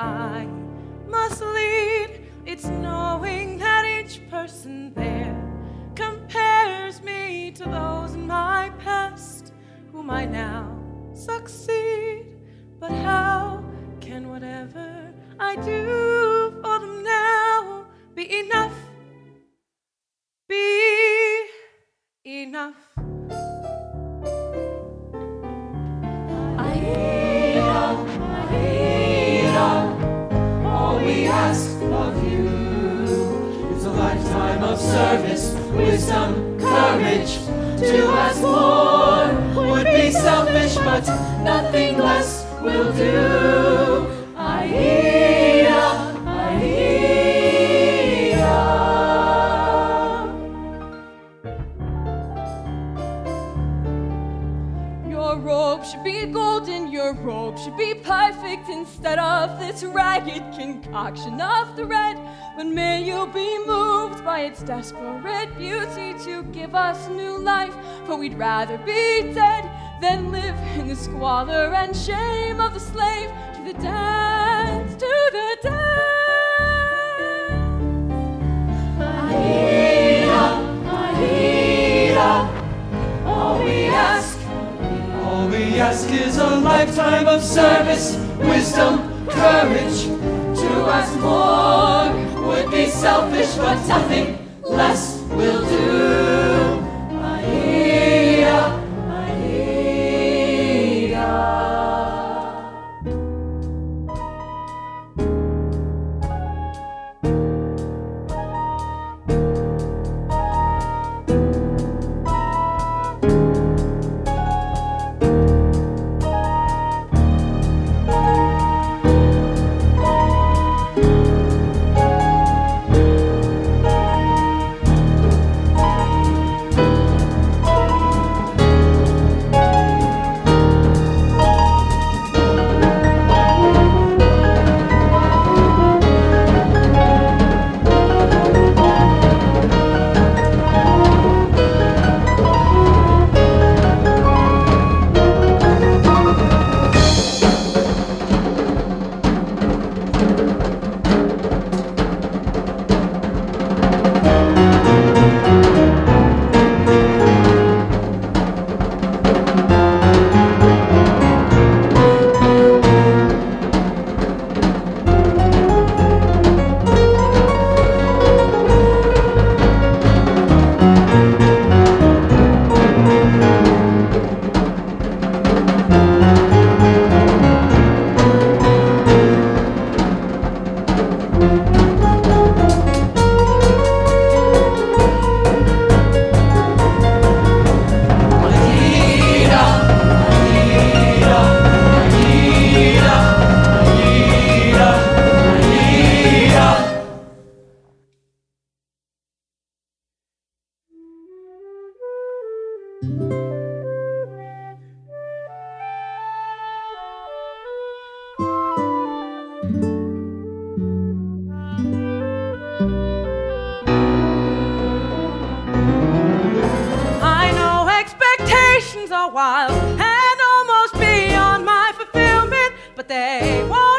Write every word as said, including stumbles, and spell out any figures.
I must lead. It's knowing that each person there compares me to those in my past whom I now succeed. But how can whatever I do for them now be enough? Be enough. Aida, Aida, all we ask of you is a lifetime of service, wisdom, courage. To ask more would be selfish, but nothing less will do. Aida, Aida. Your robe should be golden, your robe should be perfect instead of this ragged concoction of thread. But may you be moved by its desperate beauty to give us new life, for we'd rather be dead than live in the squalor and shame of the slave. To the dance, to the dance. Aida, Aida, all we ask, all we ask is a lifetime of service, wisdom, courage. To ask more would be selfish, but nothing less will do. Aida, are wild and almost beyond my fulfillment, but they won't